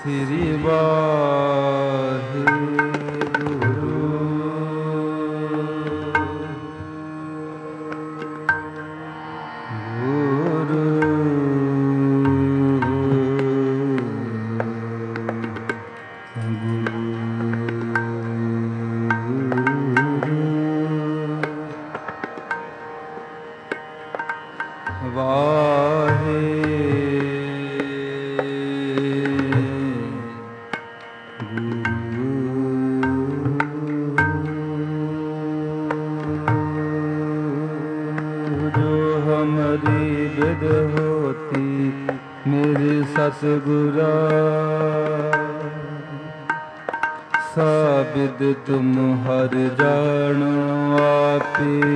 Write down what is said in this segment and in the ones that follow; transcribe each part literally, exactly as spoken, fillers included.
ਸ੍ਰੀ ਵਾਹਿਗੁਰੂ। सतगुरा साबिद तुम हर जानो आपे,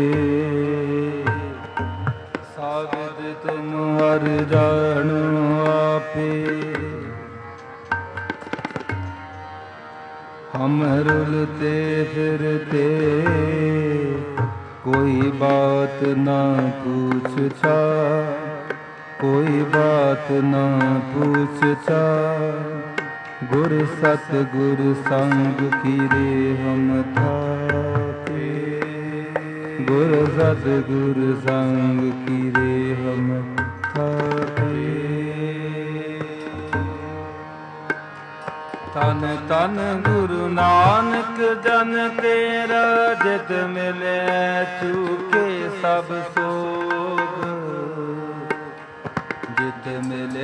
साबिद तुम हर जानो आपे। हम रुलते फिरते कोई बात ना पूछता, कोई बात ना पूछता। गुर सतगुर संग कीरे हम थाके, गुर सतगुर संग कीरे हम थाके। तन तन गुरु नानक जन तेरा, जित मिले चूके सब सोग, जित मिले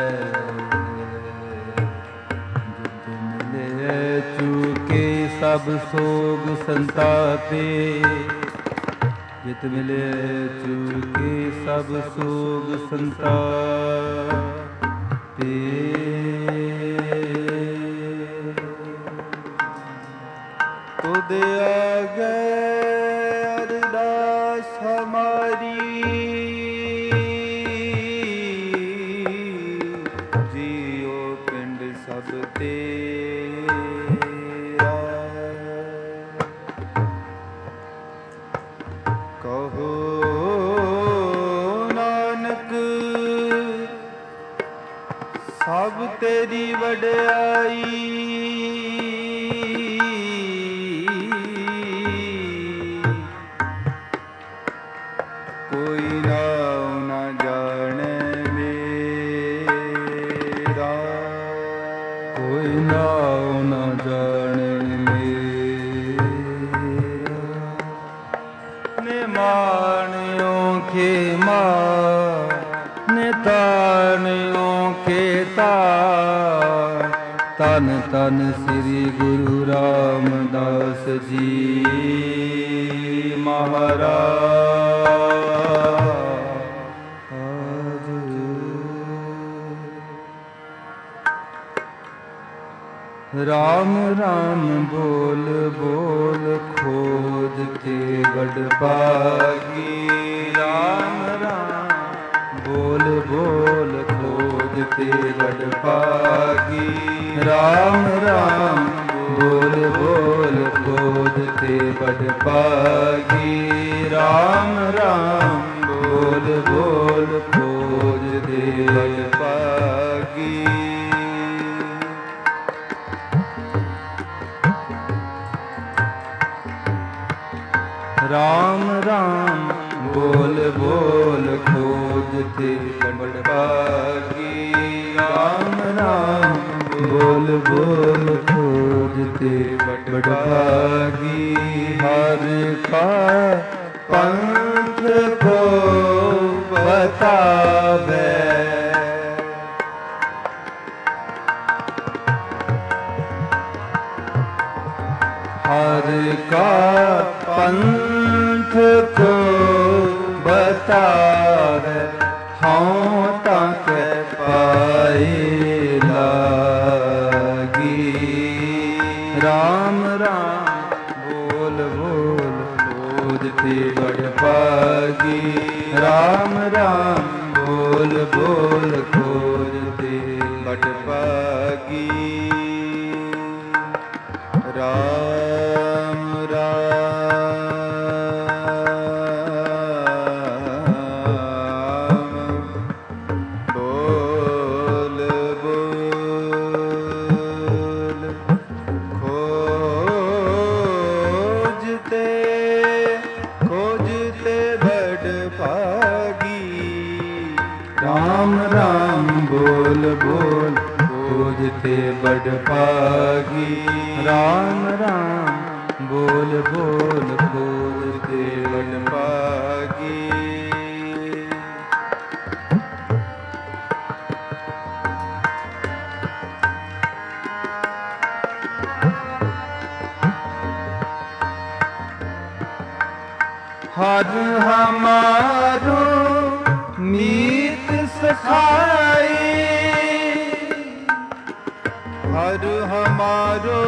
जित मिले चूके सब सोग संतापे, जित मिले चूके सब सोग संतापे। तुद आगे अरदास हमारी, सब तेरा। कहो नानक सब तेरी वड्याई, कोई नाम न जाने मेरा, कोई नाम न जाने मेरा। निमाणियों के मां निताणियों के तार, तन तन श्री गुरु रामदास जी महाराज। राम राम बोल बोल खोज के बड़ भागी, राम राम बोल बोल खोज के बड़ भागी। राम राम बोल बोल खोज के बड़ भागी, राम राम बोल बोल खोज के बड़ भागी। राम राम बोल बोल खोजते बड़ भागी, राम राम बोल बोल खोजते बड़ भागी। हर का पंथ को बतावे, हर का पंथ को बतावे, हाँ तक पाए लागी। राम राम बोल बोल खोजते बड़ भागी, राम राम बोल बोल खोजते बड़ भागी। राम राम बोल बोल बोल बोल खोजते बड़ पागी। राम राम बोल बोल खोजते बड़ पागी। हर हमारो मीत सखाई, हर हमारो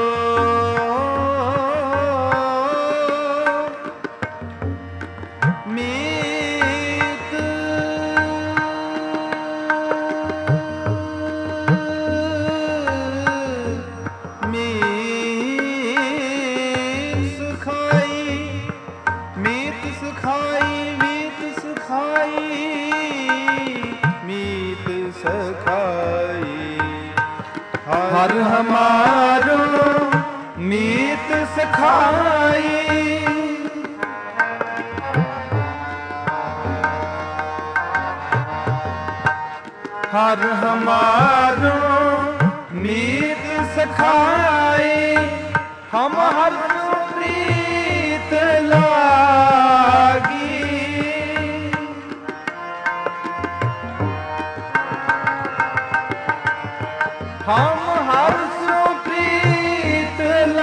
मीत मीत सखाई, मीत सखाई, मीत सखाई, मीत सखाई। हर हमारो मीत सखाई, हर हमारो मीत सखाई। हम हर प्रीत लागी, हम हर प्रीत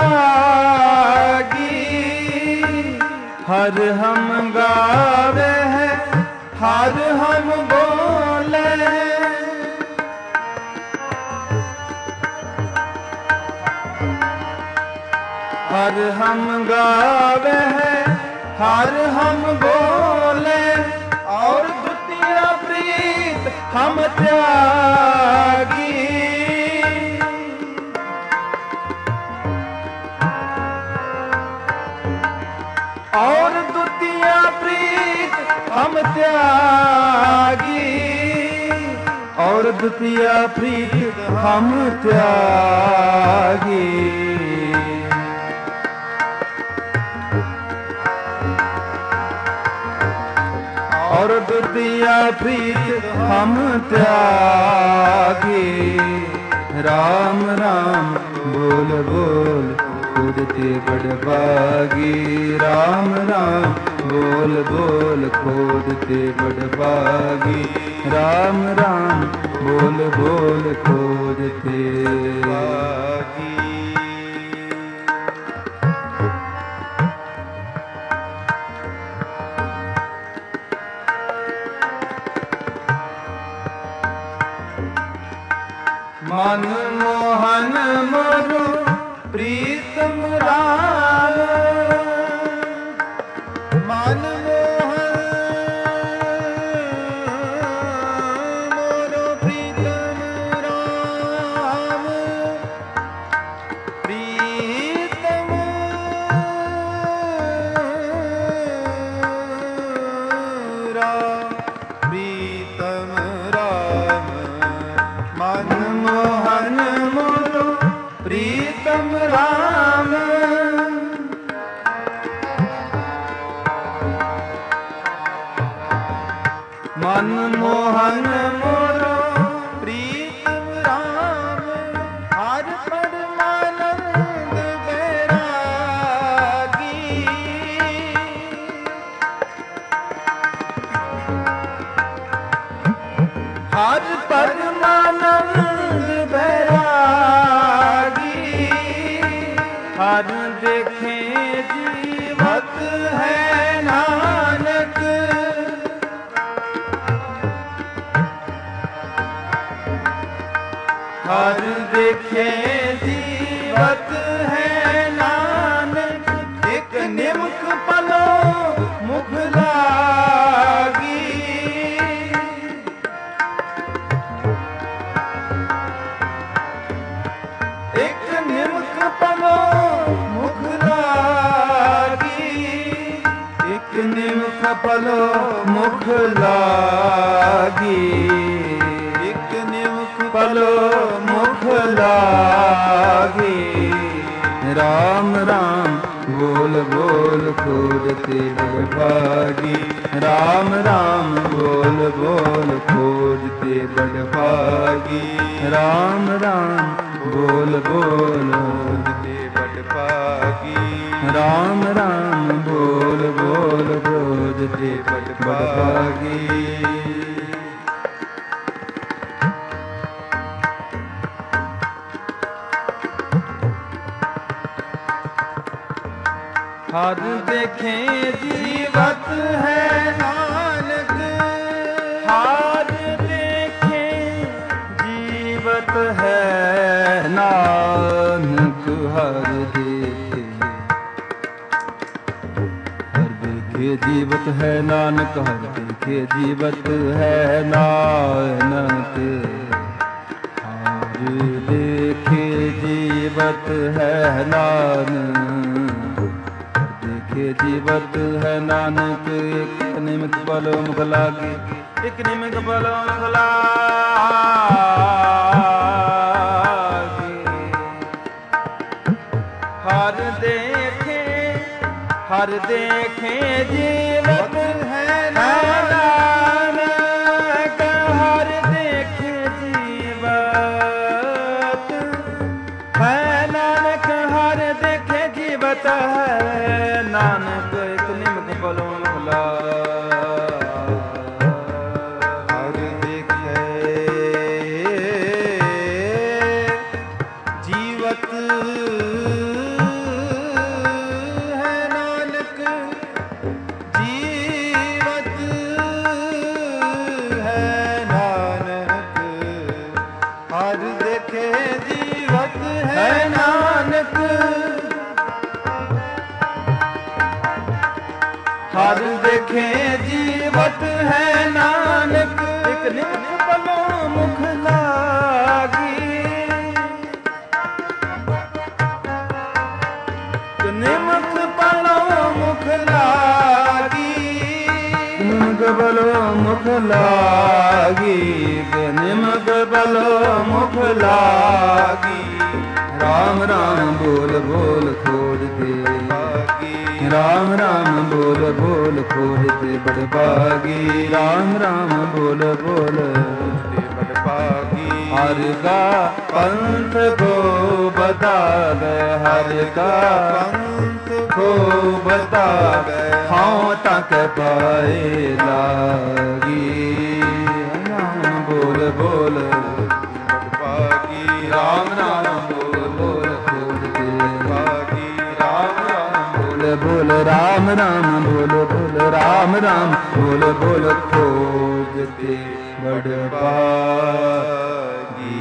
लागी। हर हम गावे है, हर हम बोले, हर हम गावे है, हर हम बोले। और द्वितीय प्रीत हम त्यागी, और द्वितीय प्रीत हम त्यागी, और द्वितीय प्रीत हम त्यागी। और द्वितीय प्रीत हम त्यागी। राम राम बोल बोल खोजते बड़ पागी। राम राम बोल बोल खोजते बड़ पागी। राम राम बोल बोल खोजते पागी। मन मोहन मोरो प्रीतम राम, मन मोहन मोरो प्रीतम राम, प्रीतम राम, प्रीतम राम। मन मोहन मोरो प्रीतम राम, मन मोहन मोरो प्रीतम राम। हर परमानंद बैरागी, हर परमानंद बैरागी। हर देखे जीवत है नानक, हर देखे जीवत है नानक। एक निमक पलो मुख लागी, एक निमक पलो मुख लागी, एक निमक पलो मुख लागी, एक निमक पलो मुख लागी। राम राम बोल बोल खोजते बड़ भागी। राम राम बोल बोल खोजते बड़ भागी। राम राम बोल बोल खोजते बड़ भागी। राम राम बोल बोल खोजते बड़ भागी। हर देखे जीवत है नानक। हर देखे जीवत है नानक। हर देखे हर देखे जीवत है नानक। हर देखे जीवत है नानक। हर देखे जीवत है नानक। जीवत है नानक। एक निमित बलो मुख लागे। एक निमित बलो मुख लागे। हर देखे हर देखे जीवत है नानक। हर देखे जीवत है नानक। हर देखे जीवत है नानक। एक निमित बलो मुख लागे। हर देखे जीवत है नानक। जीवत है नानक। हर देखे जीवत है नानक। हर देखे जीवत है नानक। एक निमित बलो मुख लागी। एक निमित बलो मुख लागी। निमग बलो मुख लागी। निमग बलो मुख लागी। राम राम बोल बोल खोजते भागी। राम राम बोल बोल खोजते बड़ भागी। राम राम बोल बोल खोजते बड़ भागी। हर का पंथ को बता गए। हर का पंथ को बता गए। हाँ तक पाए लागी। राम बोल बोल बड़ भागी। राम राम बोल बोल खोजते भागी। राम राम बोल बोल राम राम बोल बोल राम राम बोल बोल खोजते बड़ भागी।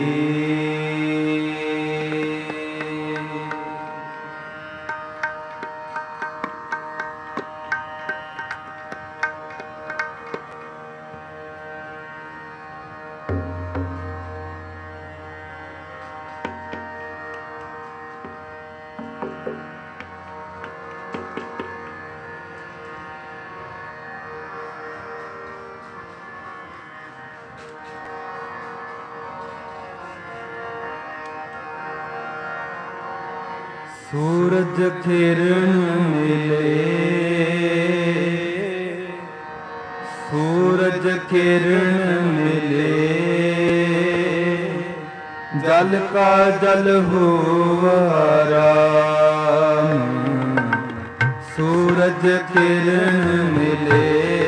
सूरज किरण मिले। सूरज किरण मिले। जल का जल हुआ राम। सूरज किरण मिले।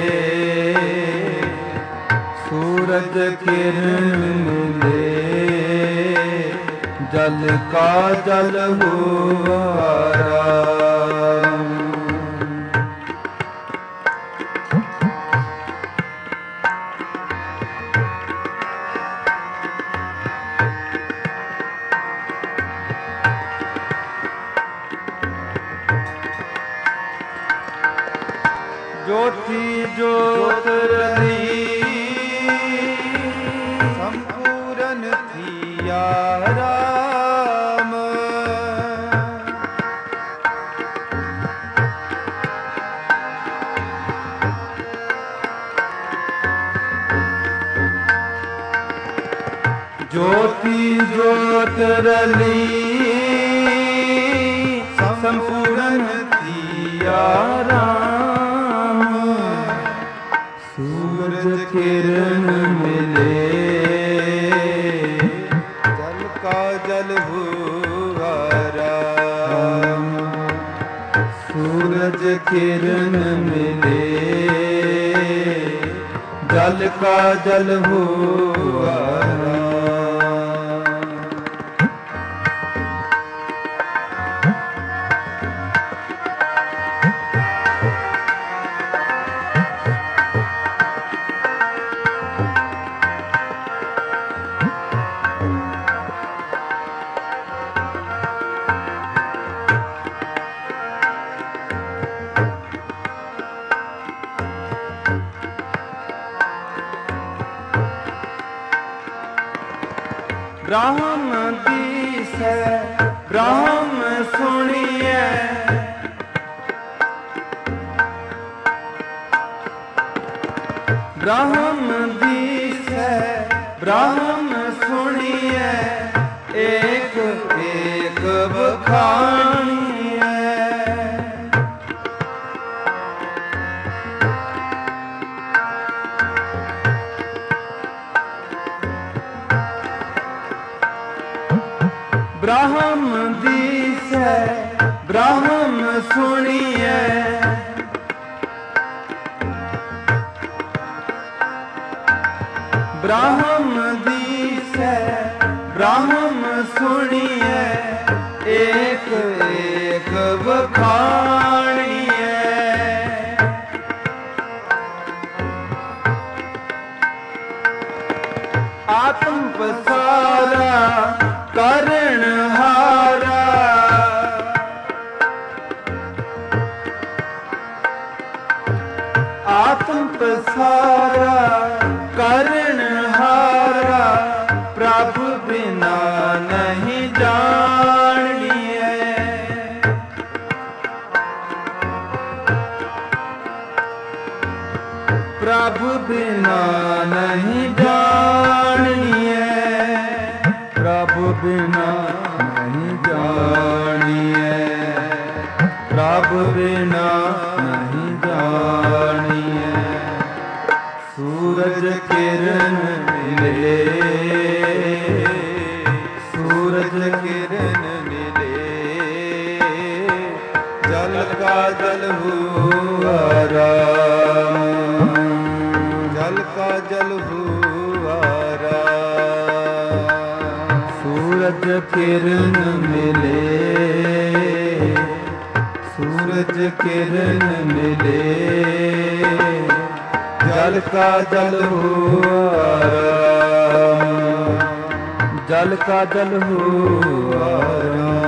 सूरज किरण मिले। जल का जल हुआ राम। ज्योति ज्योत रही संपूर्ण थिया राम। ज्योति ज्योत रली संपूर्ण ਰਾਮ। ਸੂਰਜ ਕਿਰਨ ਮਿਲੇ ਜਲ ਕਾ ਜਲ ਹੁਆ ਰਾਮ। ਸੂਰਜ ਕਿਰਨ ਮਿਲੇ ਜਲ ਕਾ ਜਲ ਹੁਆ ਰਾਮ। ब्रह्म दिसै ब्रह्म सुनिए ब्रह्म दिसै ब्रह्म सुनिए एक एक बखानिए। ब्रह्म दिसै ब्रह्म सुनिए ब्रह्म दिसै ब्रह्म सुनिए एक एक बखानिए। आत्म पसारा करण हारा आत्म पसारा करण हारा प्रभु बिना नहीं जानिए। प्रभु बिना नहीं जानिए। प्रभु बिना नहीं जानिए। प्रभु बिना नहीं जानिए। सूरज किरण मिले सूरज किरण मिले जल का जल हुआ राम। जल का जल हुआ राम। सूरज किरण मिले सूरज किरण मिले जल का जल हुआ राम। जल का जल हुआ राम।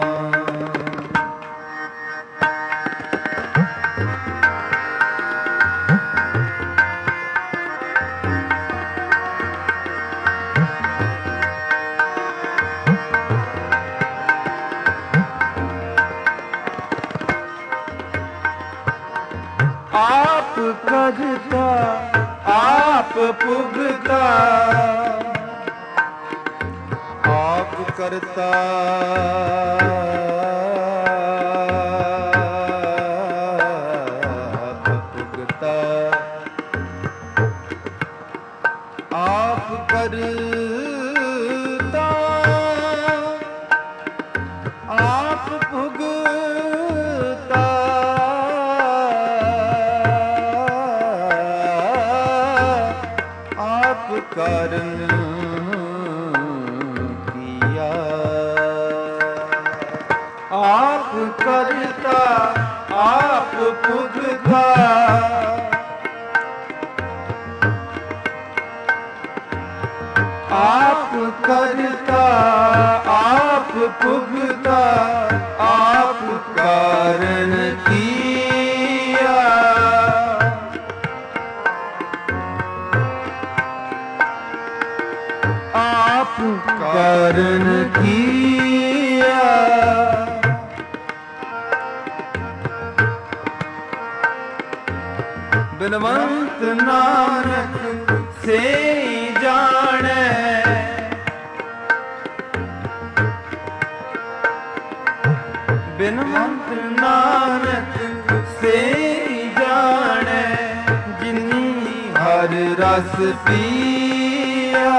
आप करता आप पुगता आप करता आप पुगता आप करता आप पुगता कारण किया। आप करता आप पुगता आप करता आप पुगता आप कारण किया। आप कारण किया। बिनवंत नानक से जाने बिनवंत नानक रस पिया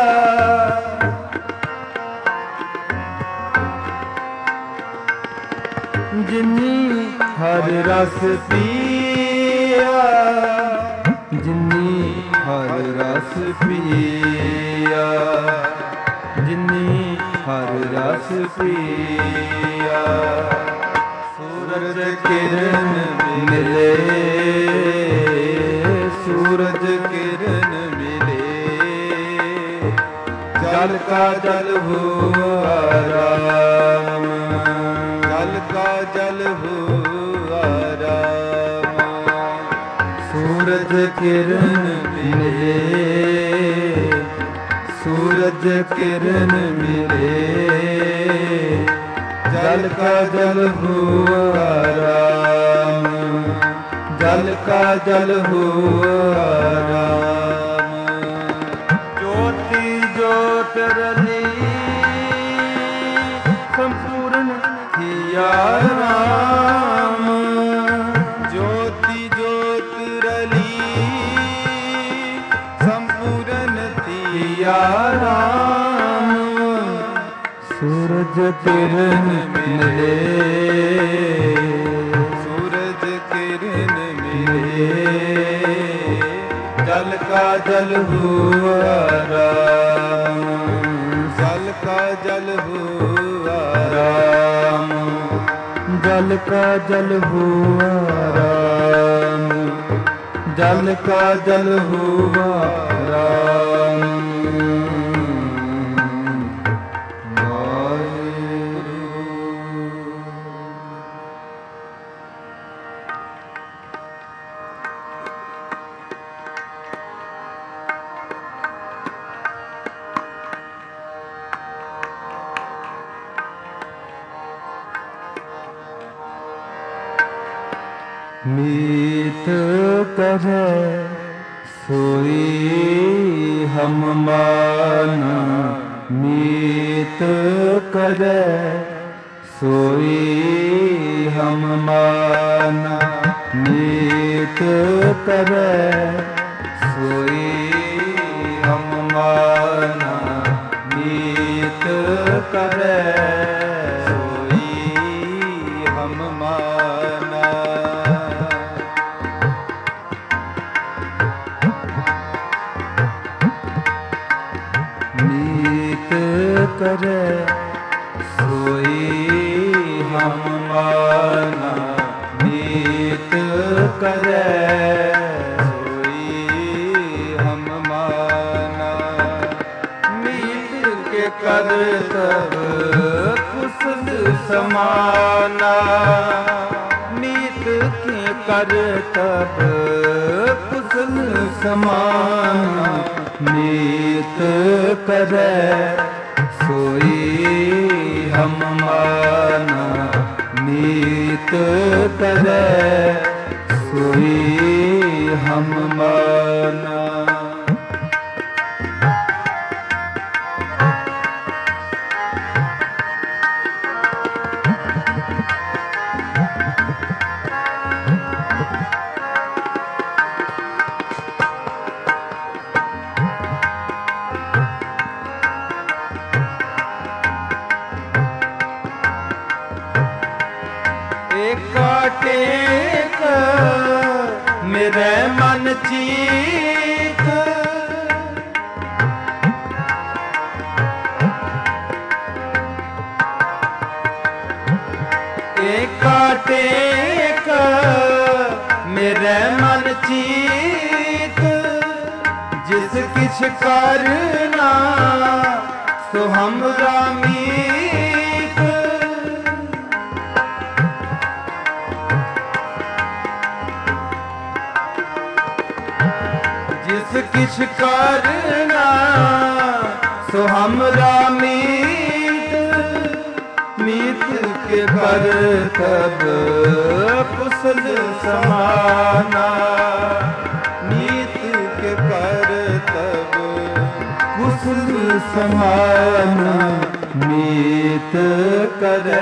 जिनी हर रस पिया जिनी हर रस पिया जिनी हर रस पिया सूरज किरण मिले सूरज किरण मिले जल का जल हुआ राम जल का जल हुआ राम सूरज किरण मिले सूरज किरण मिले जल का जल हुआ राम जल का जल हुआ राम ज्योति ज्योत रली संपूर्ण किया राम ज्योति ज्योत रली संपूर्ण किया राम सूरज किरण मिले सूरज किरण मिले जल का जल हुआ राम जल का जल हुआ राम जल का जल हुआ राम जल का जल हुआ राम मीत करे सोई हम माना मीत करे सोई हम माना मीत करे सोई हम माना मीत करे सोई हम माना मीत करे सोई हम माना मीत करे सोई हम माना मीत के कर तब कुशल समाना मीत के कर तब कुशल समाना मीत करे सोई हम माना मीत करे सोई हम माना टेक मेरे मन चीत एका टेक मेरे मन चीत जिस किछ करना सो हमरा मीत जिस किछ करना सो हमरा मीत मीत के कर तब कुशल समाना मीत के कर तब कुशल समाना मीत करे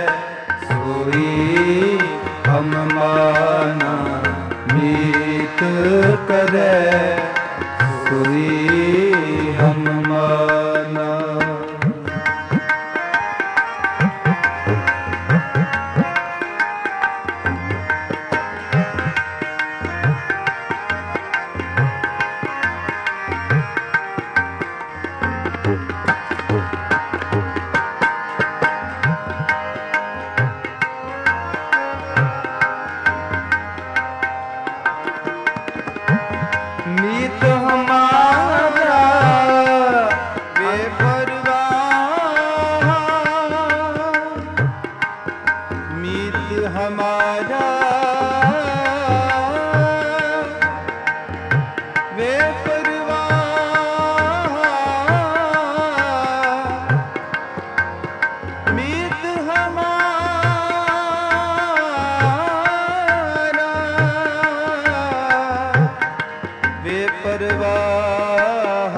सोई हम माना मीत करे सोई हम माना। मीत हमारा बेपरवाह, मीत हमारा बेपरवाह, मीत हमारा बेपरवाह,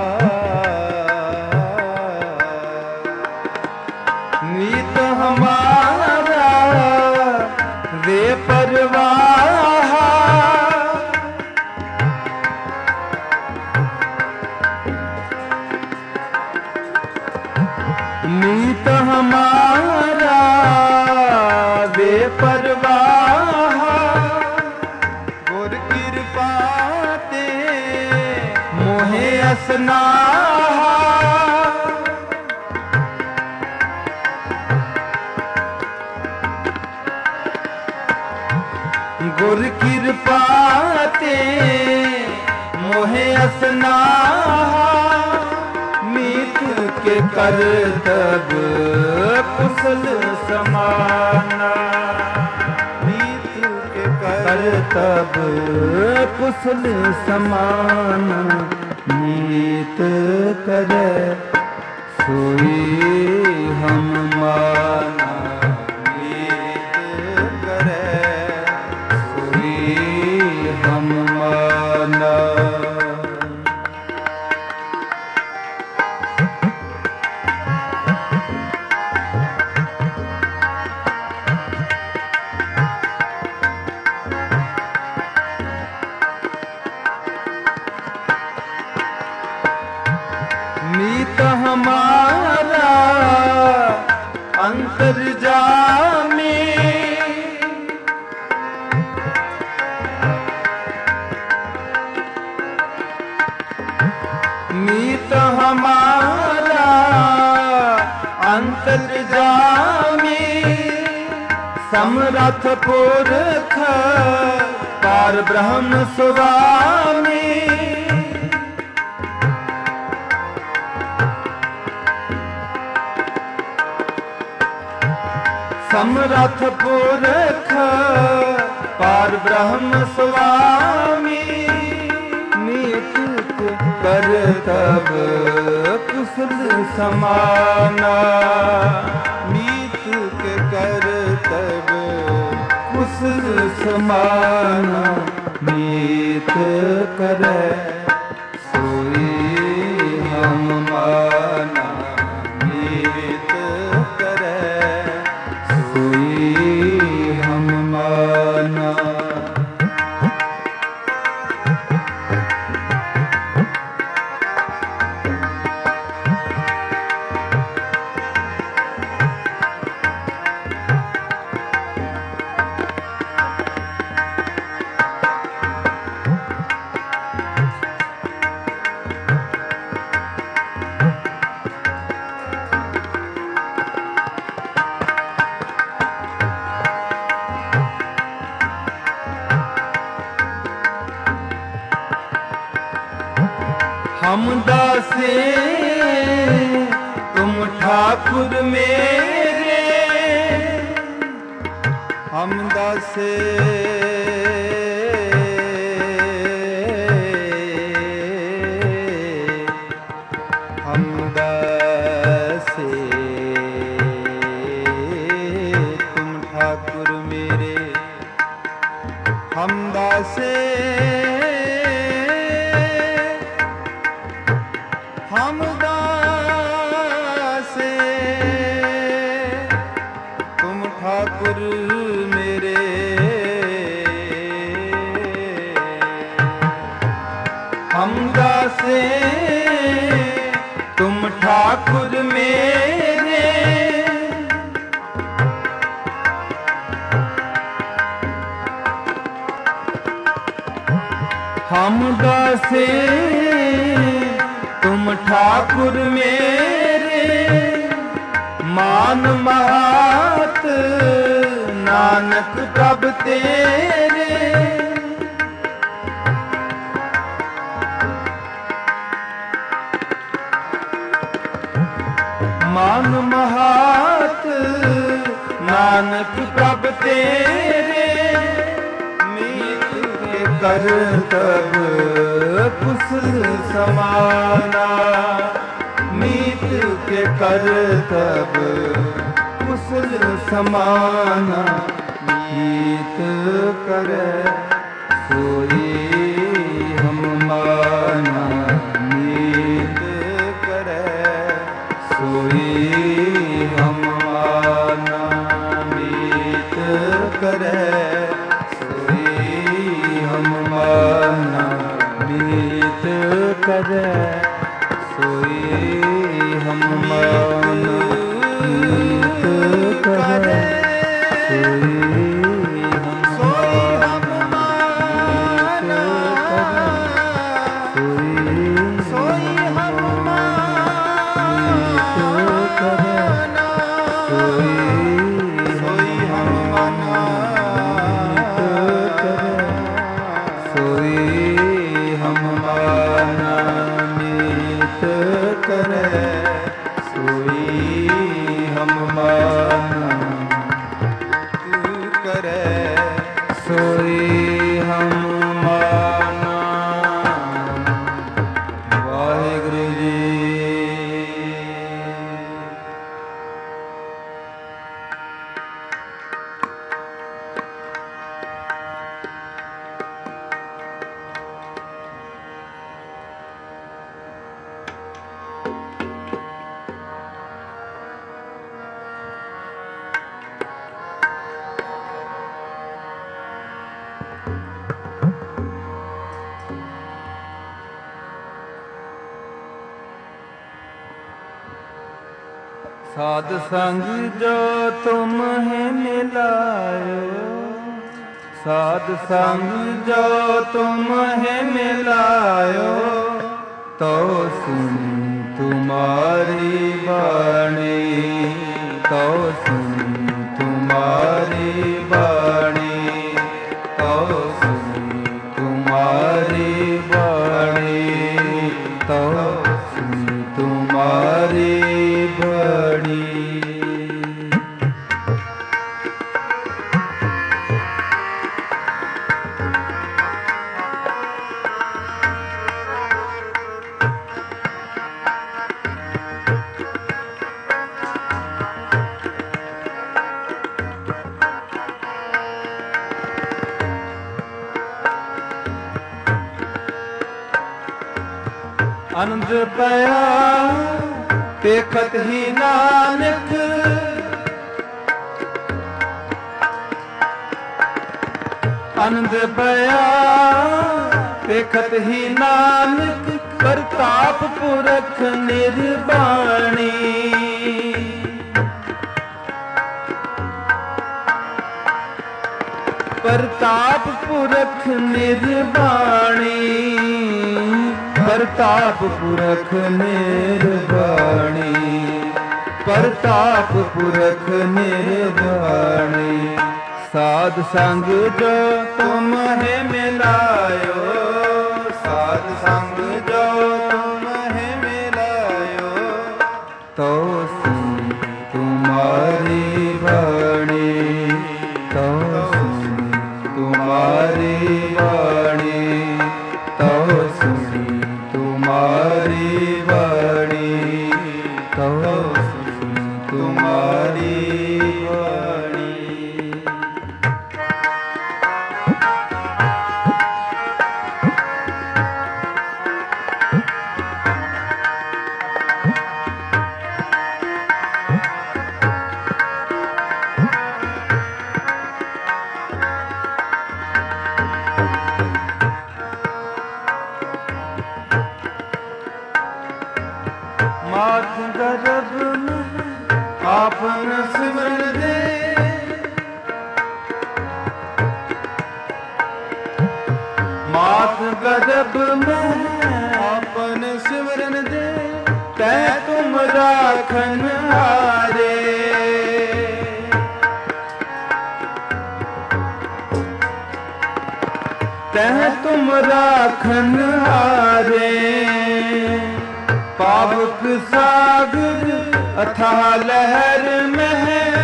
मीत हमारा बेपरवाह, मीत हमारा बेपरवाह, गुर कृपा ते मोहे असनाहा, गुर कृपा ते मोहे असनाहा, मीत के करतब कुशल समाना, मीत के करतब कुशल समाना, मीत करे सोई हम माना, मीत करे सोई हम माना। मीत हमारा अंतर्जामी, मीत हमारा अंतर्जामी, समरथ पुरख पार ब्रह्म स्वामी, समरथ पुरख पार ब्रह्म स्वामी, मीत करतब कुशल समाना, मीत के करतब कुशल समाना, मीत करे सोई हम माना, मीत करे सोई हम माना। हम दासे तुम ठाकुर मेरे, हम दासे हम दासे तुम ठाकुर मेरे, हम दासे हम दासे तुम ठाकुर मेरे, हम दासे तुम ठाकुर मेरे, हम दासे तुम ठाकुर मेरे, मान महात नानक प्रभ तेरे। मान महात नानक प्रभ तेरे, मीत के कर तब कुशल समाना, मीत के कर तब कुशल समाना, मीत करे सोई हम माना, मीत करे सोई हम माना, मीत करे सोई हम माना, मीत करे सोई हम माना, मीत करे सोई साध संग जो तुम्हें मिलायो, साध संग जो तुम्हें मिलायो, तो सुन तुम्हारी वाणी, तो सुन तुम्हारी वाणी, तो सुन तुम्हारी वाणी, तो सुन तुम्हारी वाणी। आनंद पया देखत ही नानक, आनंद पया देखत ही नानक, प्रताप पुरख निर्वाणी, प्रताप पुरख निर्वाणी, प्रताप पुरख निर्वाणी, प्रताप पुरख निर्वाणी। साध संग जो तुम्हें मिलायो, साध संग जो तुम्हें मिलायो, तो सुन तुम्हारी वाणी, तो सुन तुम्हारी वाणी, तो सुन तुम्हारी वाणी, तो सुन तुम्हारी वाणी। गजब में आपन सिमरन दे तै तुम राखन हारे। तह तुम राखन हारे। पावक सागर अथाह लहर में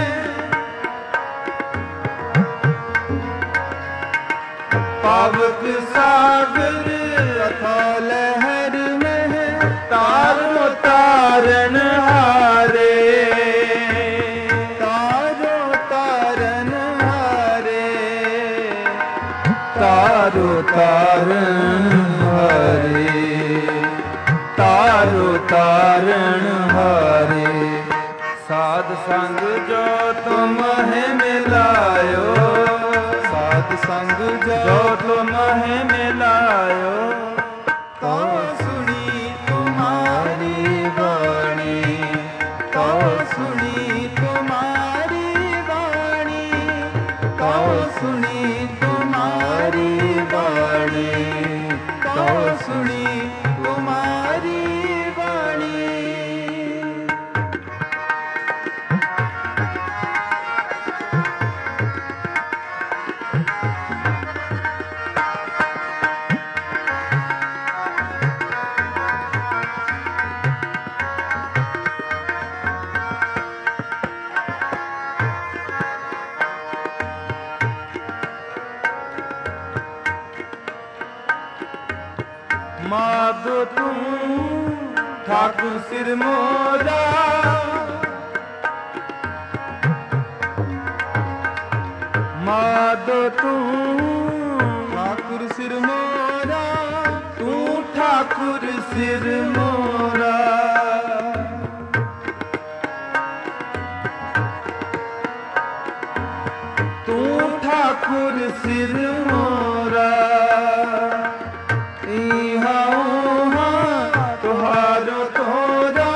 पावक सागर अथाह लहर में तारो तारन हारे। तारो तारन हारे। तारो तारन हारे। तारो तारण हारे। साध संग जो तुम है मिलायो। साध संग जो तुम है मिलायो। तो सुनी तुम्हारी वाणी। तो सुनी तुम्हारी वाणी। तो सुनी तुम्हारी वाणी। तो सुनी तुम्हारी वाणी। माधो तू ठाकुर सिर मोरा। माधो तू ठाकुर सिर मोरा। तू ठाकुर सिर मोरा। तू ठाकुर सिर मोरा। तुहारो तोरा।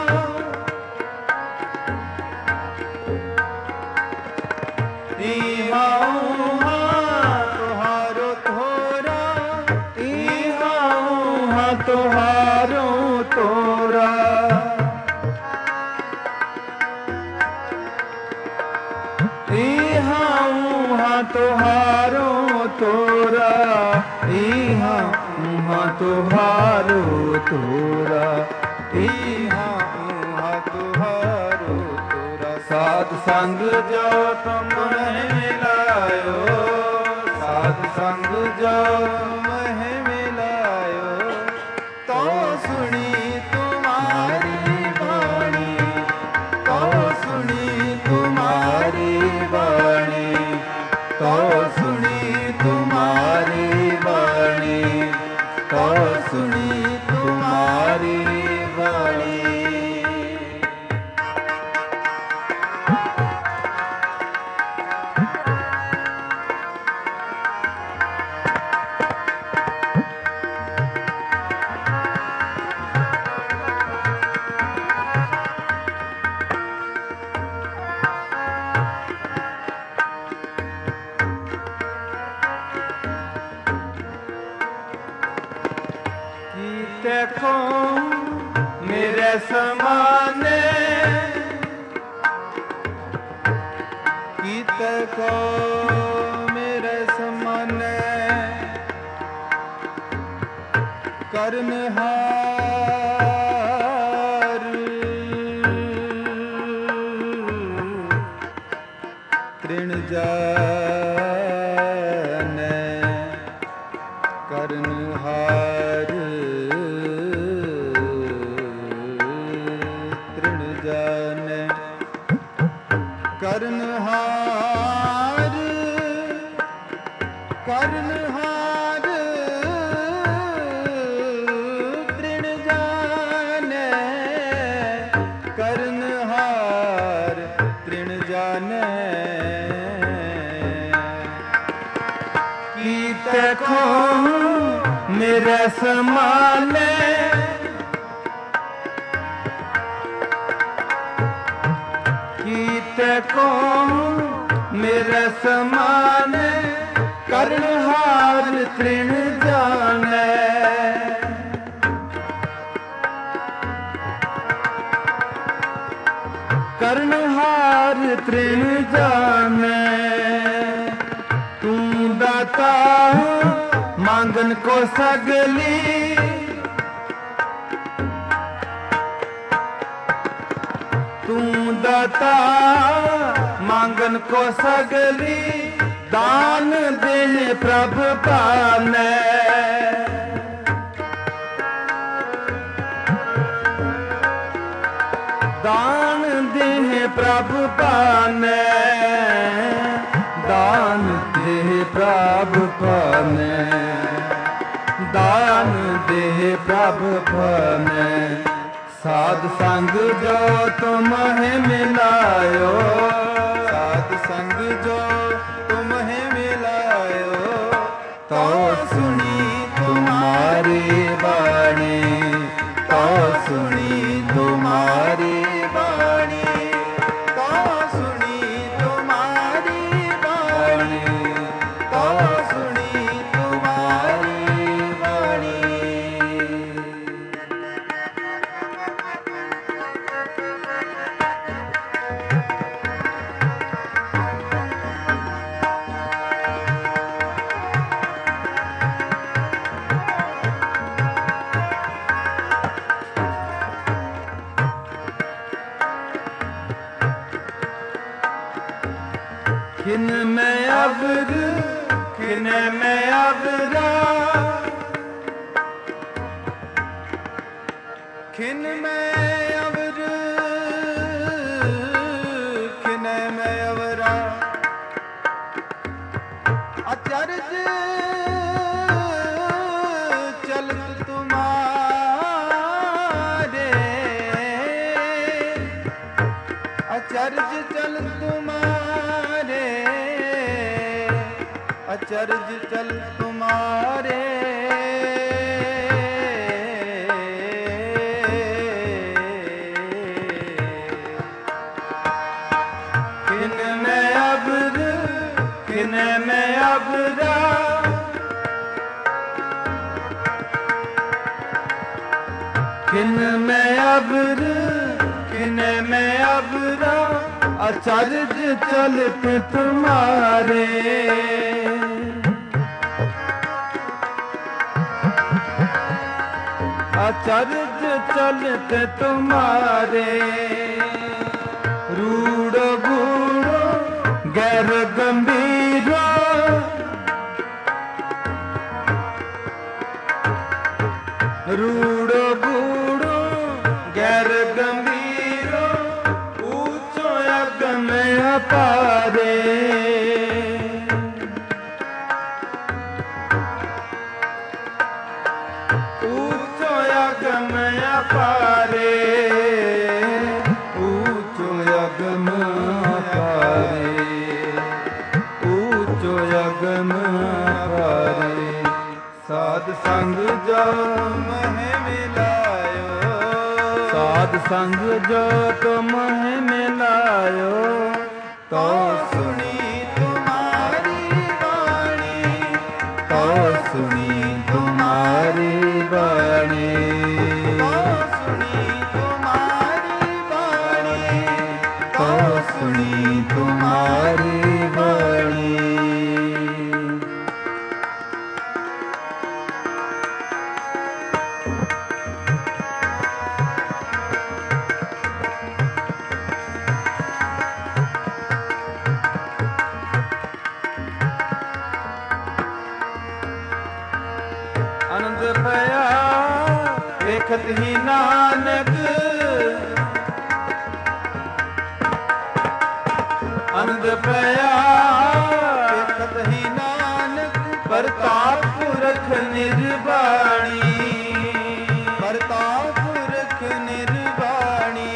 तुहारो तोरा। तुहारो तोरा। तुहारो तोरा। इहा उहा तुहारो तोरा। इहा उहा तुहारो तोरा। साध संग जो तुम मिलायो। साध संग जो तुम मिलायो। तो सुनी तुम्हारी वाणी। तो सुनी तुम्हारी वाणी। तो सुनी तुम्हारी वाणी। तो सुनी तुम्हारी वाणी। देखो मेरे समाने। कीत को मेरे समाने। करनहार तृण जाने। करनहार तृण जाने। करनहार करनहार तृण जाने। करनहार तृण जाने। कीत को मेरे समाने। कीत को मेरे समान। करनहार तृण जाने। तृण जाने। तू दाता मांगन को सगली, तू दाता मांगन को सगली, दान दे प्रभ पाने। दान दे प्रभ पाने, दान दे प्रभ पाने, दान दे प्रभ पाने। साध संग जो तुम्हें मिलायो, साध संग जो तुम्हें मिलायो, तो सुनी तुम्हारी वाणी, तो सुनी तुम्हारी वाणी, तो सुनी तुम्हारी वाणी, तो सुनी तुम्हारी वाणी। खिन में अबर, खिन में अबरा, खिन में अवर, खिन में अवरा, अचरज चलत तुम्हारे, अचरज चलत तुम्हारे, अचरज चल तुम्हारे। खिन में अबर, खिन में अबरा, खिन में अबर, खिन में अबरा, अचरज चलत तुम्हारे। अचरज चलत तुम्हारे। रूड़ो बूढ़ो गैर गंभीरो, रूड़ो बूढ़ो गैर गंभीरो, ऊंचो अगम अपारे। ऊंचो अगम अपारे, ऊंचो अगम अपारे, ऊंचो अगम अपारे। साध संग जो तुम्हें मिलायो, साध संग जो तुम्हें मिलायो, तो सुनी तुम्हारी वाणी, तो सुनी तुम्हारी वाणी, तो सुनी तुम्हारी वाणी, तो सुनी तुम्हारी वाणी। आनंद पया देखत ही नानक, आनंद पया देखत ही नानक, प्रताप पुरख निर्वाणी, प्रताप पुरख निर्वाणी,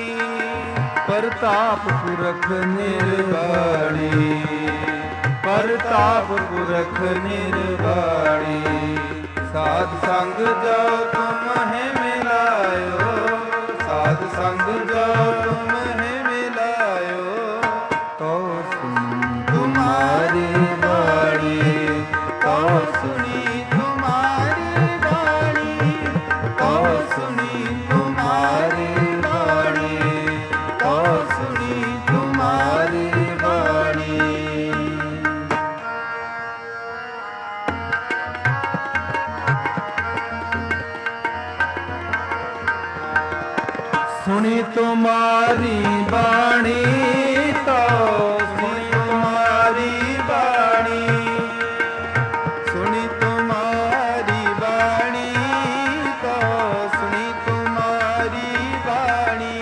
प्रताप पुरख निर्वाणी, प्रताप पुरख निर्वाणी। साध संग जो तुम्हें मिलायो, साध संग जो तुम्हें मिलायो, तो सुन तुम्हारी वाणी, तो सुनी तुम्हारी वाणी, तो सुनी तुम्हारी वाणी, तो सुनी तुम्हारी ਸੁਣੀ ਤੁਮਾਰੀ ਬਾਣੀ ਤੋ ਸੁਣੀ ਤੁਮਾਰੀ ਬਾਣੀ ਸੁਣੀ ਤੁਮਾਰੀ ਬਾਣੀ ਤੋ ਸੁਣੀ ਤੁਮਾਰੀ ਬਾਣੀ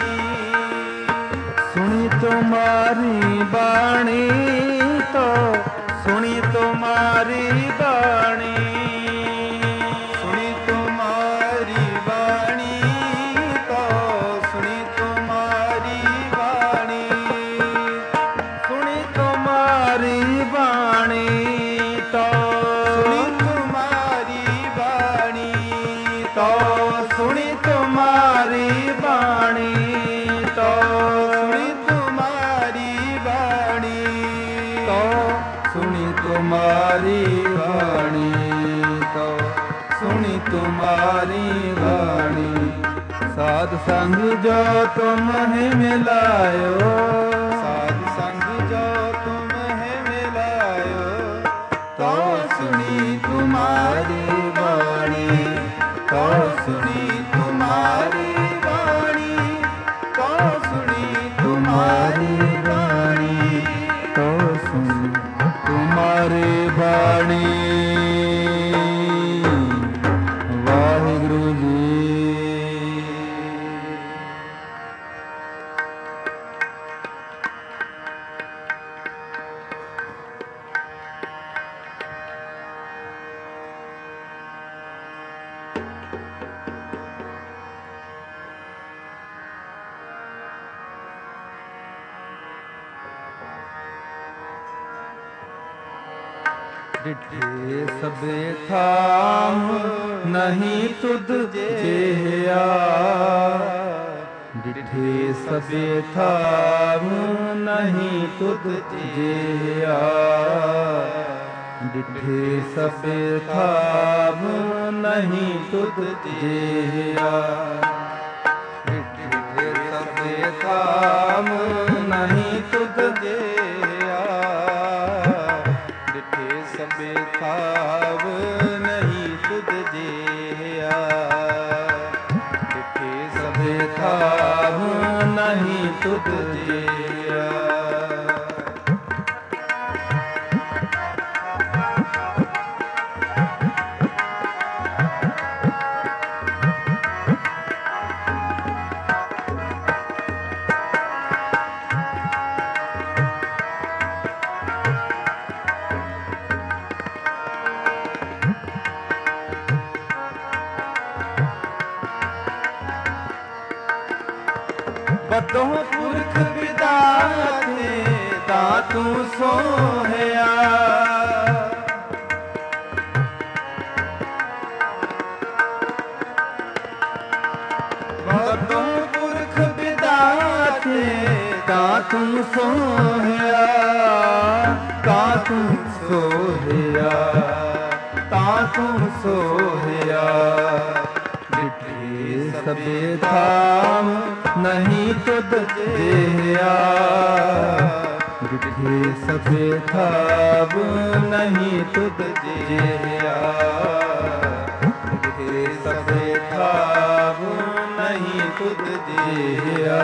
ਸੁਣੀ ਤੁਮਾਰੀ ਬਾਣੀ ਤੋ ਸੁਣੀ ਤੁਮਾਰੀ ਬਾਣੀ ਸੁਣੀ ਤੁਮਾਰੀ ਬਾਣੀ ਤੋ ਸੁਣੀ ਤੁਮਾਰੀ ਬਾਣੀ ਸੁਣੀ ਤੁਮਾਰੀ ਬਾਣੀ ਤੋ ਸੁਣੀ ਤੁਮਾਰੀ ਬਾਣੀ ਤੋ ਸੁਣੀ ਤੁਮਾਰੀ ਬਾਣੀ ਤੋ ਸੁਣੀ ਤੁਮਾਰੀ ਬਾਣੀ ਤੋ ਸੁਣੀ ਤੁਮਾਰੀ ਬਾਣੀ ਤੋ ਸੁਣੀ ਤੁਮਾਰੀ ਬਾਣੀ ਸਾਧ ਸੰਗ ਜੋ ਤੁਮ ਹੈ ਮਿਲਾਇਓ ਸਾਧ ਸੰਗ ਜੋ ਤੁਮ ਹੈ ਮਿਲਾਇਓ ਤੋ ਸੁਣੀ ਤੁਮਾਰੀ ਬਾਣੀ ਤੋ ਸੁਣੀ ਤੁਮਾਰੀ ਬਾਣੀ ਤੋ ਸੁਣੀ ਤੁਮਾਰੀ ਬਾਣੀ ਤੋ ਸੁਣੀ ਤੁਮਾਰੀ ਬਾਣੀ ਵਾਹਿਗੁਰੂ ਜੀ। ਡਿਠੇ ਸਭੇ ਥਾਮ ਨਹੀਂ ਤੁਧ ਜਿਹਾ ਡਿਠੇ ਸਭੇ ਥਾਮ ਨਹੀਂ ਤੁਧ ਜਿਹਾ ਡਿਠੇ ਸਭੇ ਥਾਮ ਨਹੀਂ ਤੁਧ ਜਿਹਾ ਡਿਠੇ ਸਭੇ ਥਾਮ ਨਹੀਂ ਤੁਧ ਜਿਹਾ ਡਿਠੇ ਸਭੇ ਥਾਵ ਨਹੀਂ ਤੁਧ ਜਿਹਾ ਡਿਠੇ ਸਭੇ ਥਾਮ ਨਹੀਂ ਤੁਧ ਜਿਹਾ ਬਤੋ ਪੁਰਖ ਵਿਦਾਤੇ ਤਾਂ ਤੂੰ ਸੋਹਿਆ ਬਤੋ ਪੁਰਖ ਵਿਦਾਤੇ ਤਾਂ ਤੂੰ ਸੋਹਿਆ ਤਾਂ ਤੂੰ ਸੋਹਿਆ ਤਾਂ ਤੂੰ ਸੋਹਿਆ ਡਿਠੇ ਸਭੇ ਥਾਮ ਨਹੀਂ ਤੁਧ ਜਿਹਾ ਡਿਠੇ ਸਭੇ ਥਾਮ ਨਹੀਂ ਤੁਧ ਜਿਹਾ ਡਿਠੇ ਸਭੇ ਥਾਮ ਨਹੀਂ ਤੁਧ ਜਿਹਾ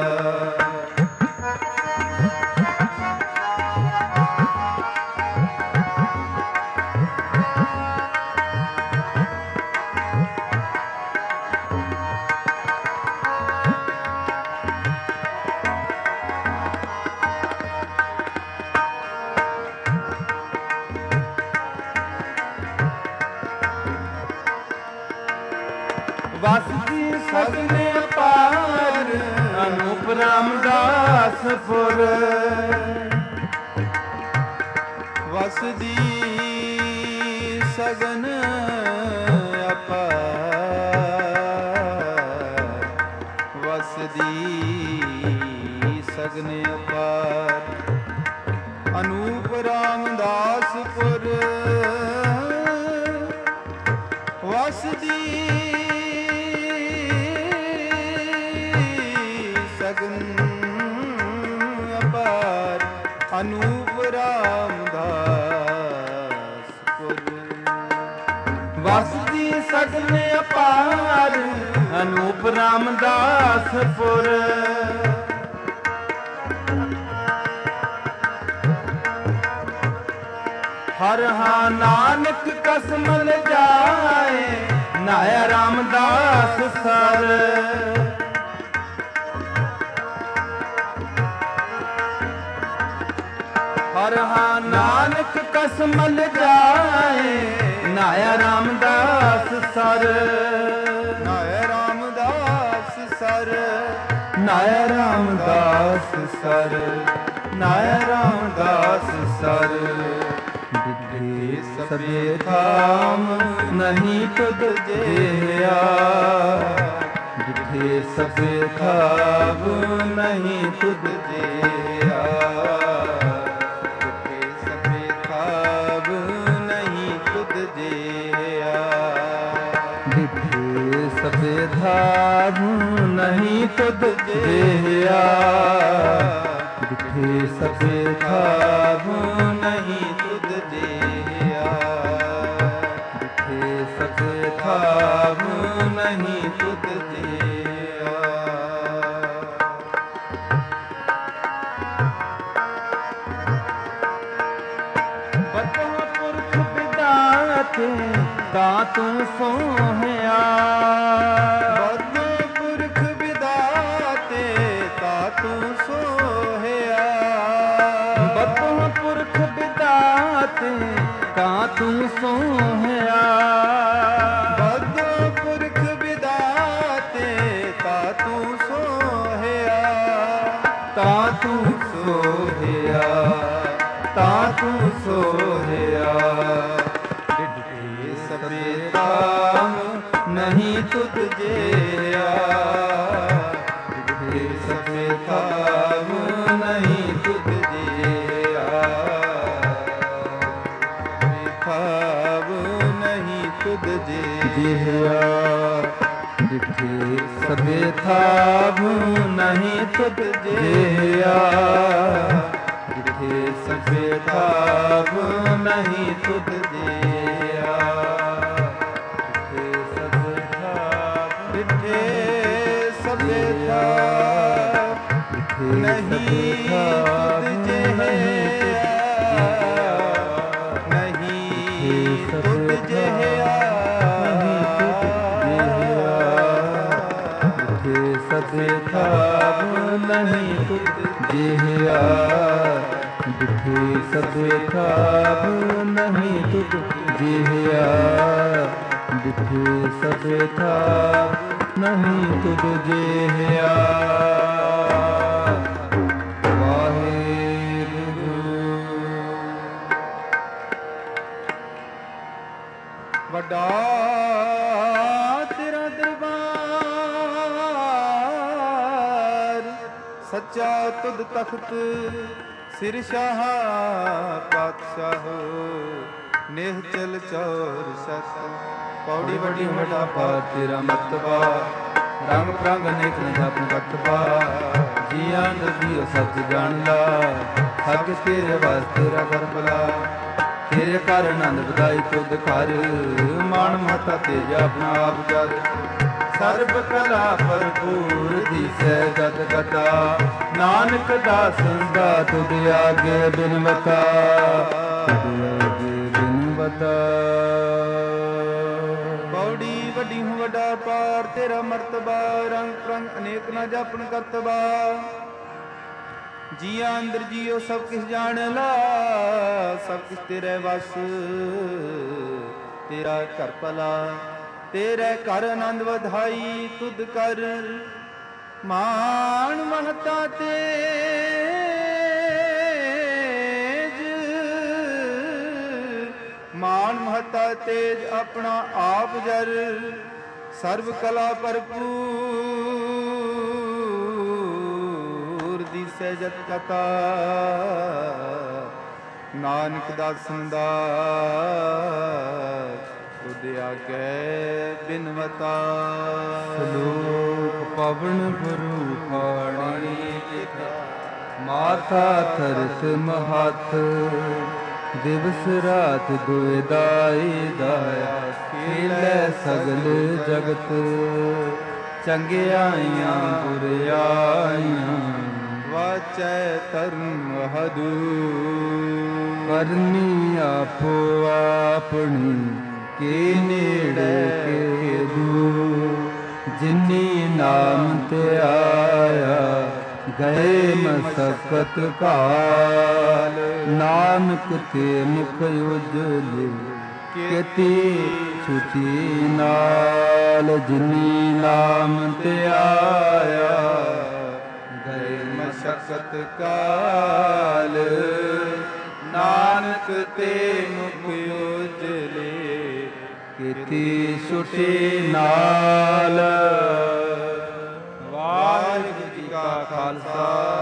ਵਸਦੀ ਸਗਨੇ ਪਾਰ ਅਨੂਪ ਰਾਮਦਾਸਪੁਰ ਵਸਦੀ ਸਗਨ ਅਪਾਰ ਵਸਦੀ ਸਗਨ ਅਪਾਰ ਅਨੂਪ ਰਾਮਦਾਸਪੁਰ ਵਸਦੀ ਸਗਨ ਅਪਾਰ ਅਨੂਪ ਰਾਮਦਾਸਪੁਰ ਵਸਦੀ ਸਗਨ ਅਪਾਰ ਅਨੂਪ ਰਾਮਦਾਸ ਪੁਰ। ਹਰ ਹਾਂ ਨਾਨਕ ਕਸਮ ਲਜਾਏ ਨਾਇਆ ਰਾਮਦਾਸ ਸਰ। ਹਰ ਹਾਂ ਨਾਨਕ ਕਸਮ ਲਜਾਏ ਨਾਇਆ ਰਾਮਦਾਸ ਸਰ। ਨਾਇਆ ਰਾਮਦਾਸ ਸਰ। ਨਾਇਆ ਰਾਮਦਾਸ ਸਰ। ਨਾਇਆ ਰਾਮਦਾਸ ਸਰ। ਡਿਠੇ ਸਭੇ ਥਾਮ ਨਹੀਂ ਤੁਧ ਜਿਹਾ। ਡਿਠੇ ਸਭੇ ਥਾਮ ਨਹੀਂ ਤੁਧ ਜਿਹਾ। ਸਭੇ ਥਾਮ ਨਹੀਂ ਤੁਧ ਜਿਹਾ। ਡਿਠੇ ਸਭੇ ਥਾਮ ਨਹੀਂ ਤੁਧ ਜਿਹਾ। ਡਿਠੇ ਸਭੇ ਥਾਮ ਨਹੀਂ ਤੁਧ ਜਿਹਾ। ਬਤਿ ਪੁਰਖ ਵਿਦਾਤੇ ਤਾਂ ਤੂੰ ਸੋਹਿਆ। ਬਦਿ ਪੁਰਖ ਵਿਦਾਤੇ ਤਾਂ ਤੂੰ ਸੋਹਿਆ। ਬਤਿ ਪੁਰਖ ਵਿਦਾਤੇ ਤਾਂ ਤੂੰ ਸੋਹਿਆ। ਬਦਿ ਪੁਰਖ ਵਿਦਾਤੇ ਤਾਂ ਤੂੰ ਸੋਹਿਆ। ਤਾਂ ਤੂੰ ਸੋਹਿਆ। ਤਾਂ ਤੂੰ ਸੋਹਿਆ। ਡਿਠੇ ਸਭੇ ਥਾਮ ਨਹੀਂ ਤੁਧ ਜਿਹਾ। ਡਿਠੇ ਸਭੇ ਥਾਮ ਨਹੀਂ ਤੁਧ ਜਿਹਾ। ਥਾਮ ਨਹੀਂ ਤੁਧ ਜਿਹਾ। ਡਿਠੇ ਸਭੇ ਥਾਮ ਨਹੀਂ ਤੁਧ ਜਿਹਾ। ਡਿਠੇ ਸਭੇ ਥਾਮ ਨਹੀਂ ਤੁਧ ਜਿਹਾ। ਡਿਠੇ ਸਭੇ ਥਾਮ ਡਿਠੇ ਸਭੇ ਥਾਮ ਨਹੀਂ ਤੁਧ ਜਿਹਾ। ਨਹੀਂ ਤੁਧ ਜਿਹਾ। ਡਿਠੇ ਸਭੇ ਥਾਮ ਨਹੀਂ ਤੁਧ ਜਿਹਾ। ਡਿਠੇ ਸਭੇ ਥਾਮ ਨਹੀਂ ਤੁਧ ਜਿਹਾ। ਡਿਠੇ ਸਭੇ ਥਾਮ ਨਹੀਂ ਤੁਧ ਜਿਹਾ। ਵਾਹਿਗੁਰੂ। ਵੱਡਾ ਤੇਰਾ ਦਰਬਾਰ ਸੱਚਾ ਤੁਧ ਤਖਤ ਸਿਰ ਸ਼ਾਹ ਪਾਤਸ਼ਾਹ ਨਿਹਚਲ ਚੌਰ ਸਤ। ਪੌੜੀ ਵੱਡੀ ਵੱਡਾ ਪਾ ਤੇਰਾ ਮਤਬਾ ਰੰਗ ਪ੍ਰੰਗ ਅਨੇਕ ਨੇ ਆਪਣ ਕਤਬਾ। ਜੀਆਂ ਨਦੀਓ ਸੱਚ ਜਾਣ ਲਾ ਸਭ ਤੇਰੇ ਵਾਸਤੇ ਤੇਰਾ ਕਰ ਭਲਾ। ਤੇਰੇ ਘਰ ਆਨੰਦ ਵਧਾਈ ਤੁਧ ਘਰ ਮਾਣ ਮਹਤਾ ਤੇਜ ਆਪਣਾ ਆਪ ਜਦ। ਸਰਬ ਕਲਾ ਭਰਪੂਰ ਦੀਸੈ ਜਤ ਕਤਾ ਨਾਨਕ ਦਾਸ ਦਾ ਤੁਧ ਆਗੇ ਬਿਨਵਤਾ। ਤੁਧ ਆਗੇ ਬਿਨਵਤਾ। ਪੌੜੀ ਵੱਡੀ ਹੂੰ ਵੱਡਾ ਪਾਰ ਤੇਰਾ ਮਰਤਬਾ ਰੰਗ ਪ੍ਰੰਗ ਅਨੇਕ ਨਾ ਜਾਪਨ ਕਰਤਬਾ। ਜੀਆਂ ਅੰਦਰ ਜੀਓ ਸਭ ਕਿਛ ਜਾਣ ਲਾ ਸਭ ਕਿਛ ਤੇਰੇ ਵਸ। ਤੇਰਾ ਘਰ ਭਲਾ ਤੇਰੇ ਘਰ ਆਨੰਦ ਵਧਾਈ ਤੁਧ ਕਰ। ਮਾਣ ਮਹਤਾ ਤੇਜ ਮਾਣ ਮਹਤਾ ਤੇਜ ਆਪਣਾ ਆਪ ਜਰ। ਸਰਬ ਕਲਾ ਭਰਪੂਰ ਦੀਸੈ ਜਤ ਕਤਾ ਨਾਨਕ ਦਾਸਨ ਦਾ ਤੁਧ ਆਗੇ ਬਿਨਵਤਾ। ਸਲੋਕ ਪਵਨ ਗੁਰੂ ਪਾਣੀ ਮਾਤਾ ਤਰਸ ਮਹਤ। ਦਿਵਸ ਰਾਤ ਦੁਇ ਦਾਈ ਦਾਇਆ ਖੇਲੇ ਸਗਲ ਜਗਤ, ਚੰਗਿਆਈਆਂ ਬੁਰਿਆਈਆਂ ਵਾਚੈ ਧਰਮ ਹਦੂ। ਕਰਨੀ ਆਪੋ ਆਪਣੀ, ਕੇ ਨੇੜੇ ਕੇ ਦੂਰ। ਜਿਨੀ ਨਾਮ ਤੇ ਆਇਆ, ਗਏ ਮਸਕਤ ਕਾਲ। ਨਾਨਕ ਤੇ ਮੁਖ ਉਜਲੇ, ਕੀਤੀ ਛੁਟੀ ਨਾਲ। ਜਿਨੀ ਨਾਮ ਤੇ ਆਇਆ, ਗਏ ਮਸਕਤ ਕਾਲ। ਨਾਨਕ ਤੇ ਮੁਖ ਉਜਲੇ, ਕੀਤੀ ਛੁਟੀ ਨਾਲ। ਵਾਹਿਗੁਰੂ ਜੀ ਕਾ ਖਾਲਸਾ